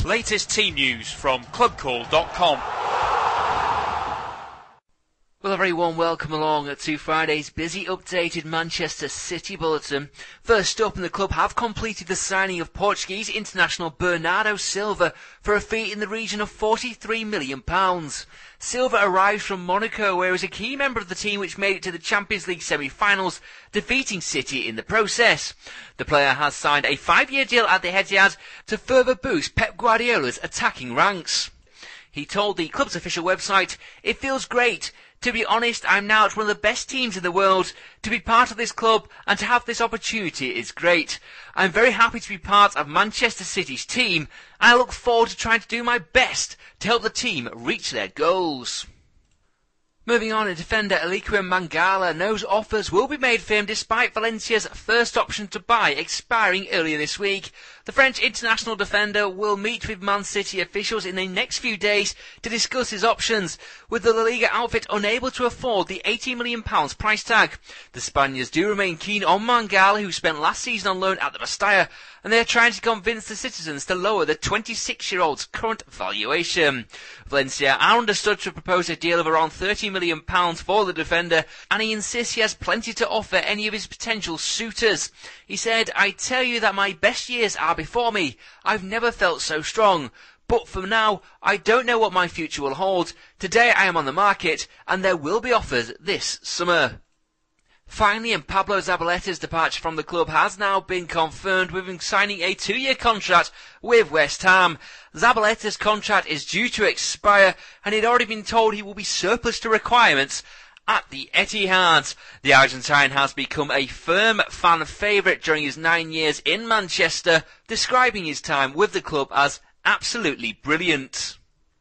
Latest team news from clubcall.com. Well, a very warm welcome along to Friday's busy updated Manchester City bulletin. First up, the club have completed the signing of Portuguese international Bernardo Silva for a fee in the region of £43 million. Silva arrives from Monaco, where he was a key member of the team which made it to the Champions League semi-finals, defeating City in the process. The player has signed a 5-year deal at the Etihad to further boost Pep Guardiola's attacking ranks. He told the club's official website, "It feels great. To be honest, I'm now at one of the best teams in the world. To be part of this club and to have this opportunity is great. I'm very happy to be part of Manchester City's team, and I look forward to trying to do my best to help the team reach their goals." Moving on, defender Eliaquim Mangala knows offers will be made for him despite Valencia's first option to buy expiring earlier this week. The French international defender will meet with Man City officials in the next few days to discuss his options, with the La Liga outfit unable to afford the £80 million price tag. The Spaniards do remain keen on Mangala, who spent last season on loan at the Mestalla, and they are trying to convince the citizens to lower the 26-year-old's current valuation. Valencia are understood to propose a deal of around £30 million for the defender, and he insists he has plenty to offer any of his potential suitors. He said, "I tell you that my best years are before me. I've never felt so strong. But for now, I don't know what my future will hold. Today I am on the market, and there will be offers this summer." Finally, and Pablo Zabaletta's departure from the club has now been confirmed, with him signing a 2-year contract with West Ham. Zabaletta's contract is due to expire, and he'd already been told he will be surplus to requirements at the Etihad. The Argentine has become a firm fan favourite during his 9 years in Manchester, describing his time with the club as absolutely brilliant.